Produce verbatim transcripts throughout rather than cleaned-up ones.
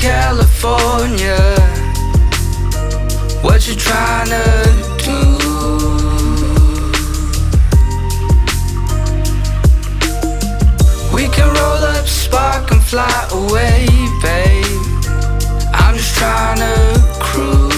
California. What you tryna do? We can roll up, spark and fly away, babe. I'm just tryna cruise.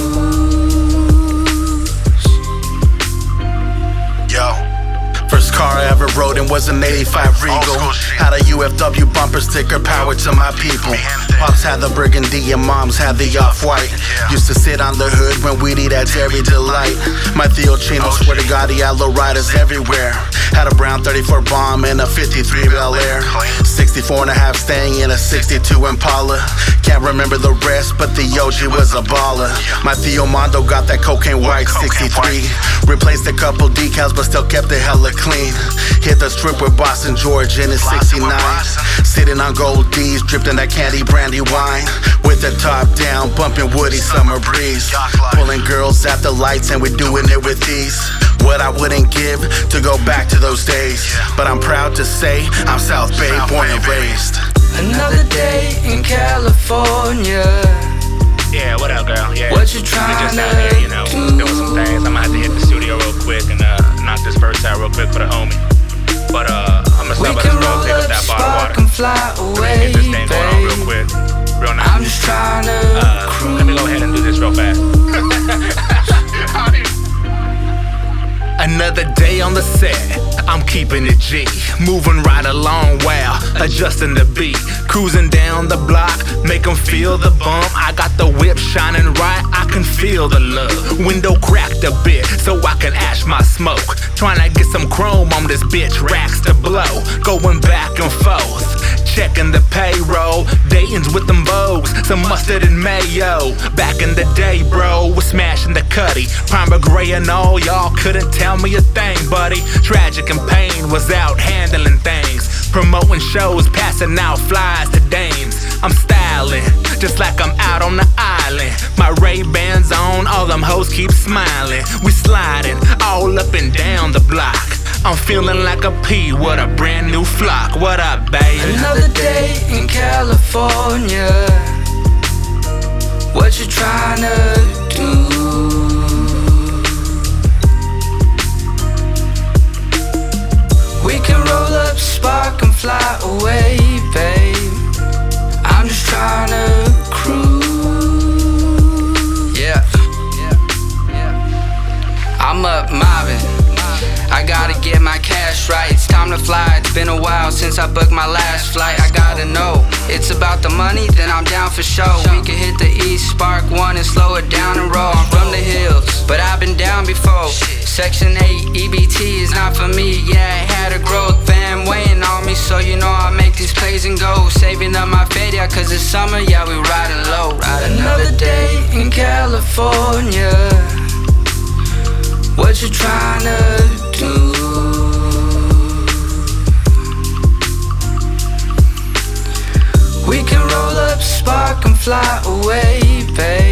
Yo, first car I ever rode in was an eighty-five Regal. Had a U F W bumper sticker, power to my people. Pops had the burgundy and moms had the off-white. Used to sit on the hood when we'd eat at Dairy Delight. My Theo Chino, swear to God, he had low riders everywhere. Had a brown thirty-four bomb and a fifty-three Bel Air. sixty-four and a half staying in a sixty-two Impala. Can't remember the rest, but the O G was a baller. My Theo Mondo got that cocaine white sixty-three. Replaced a couple decals, but still kept it hella clean. Hit the strip with Boston George in his sixty-nine. Sitting on gold D's, dripped in that candy brandy wine. With the top down, bumping Woody summer breeze. Pulling girls at the lights and we doing it with ease. What I wouldn't give to go back to those days. But I'm proud to say I'm South Bay, born and raised. Another day in California. Yeah, what up, girl? Yeah, What you we tryna just out here, you know, do? doing some things. I'm gonna have to hit the studio real quick and uh, knock this verse out real quick for the homie. But uh, I'm gonna We stop by can the store, roll pick up up, that bottle of spark water. and fly away, Get this thing going on real babe. quick, real nice. I'm just tryna Uh, cruise. let me go ahead and do this real fast. Another day on the set, I'm keeping it G. Moving right along, wow, adjusting the beat. Cruising down the block, make 'em feel the bump. I got the whip shining right, I can feel the love. Window cracked a bit, so I can ash my smoke. Trying to get some chrome on this bitch, racks to blow. Going back and forth, checking the payroll. Dayton's with them Vogues, some mustard and mayo. Back in the day, bro, was smashing the cutty. Primer gray and all, y'all couldn't tell me a thing, buddy. Tragic and Pain was out handling things. Promoting shows, passing out flies to dames. I'm styling, just like I'm out on the island. My Ray-Bans on, all them hoes keep smiling. We sliding, all up and down the block. I'm feeling like a P with a brand new flock. What up, baby? Another day in California. What you tryna do? We can roll up, spark and fly away, babe. I'm just tryna cruise. Yeah, I'm up mobbing. I gotta get my cash right, it's time to fly. It's been a while since I booked my last flight. I gotta know, it's about the money, then I'm down for show. We can hit the east, spark one and slow it down and roll. I'm from the hills, but I've been down before. Section eight, E B T is not for me. Yeah, I had a growth fam weighing on me, so you know I make these plays and go. Saving up my fade, yeah, cause it's summer, yeah, we riding low. Another day in California. What you tryna do? We can roll up, spark and fly away, babe.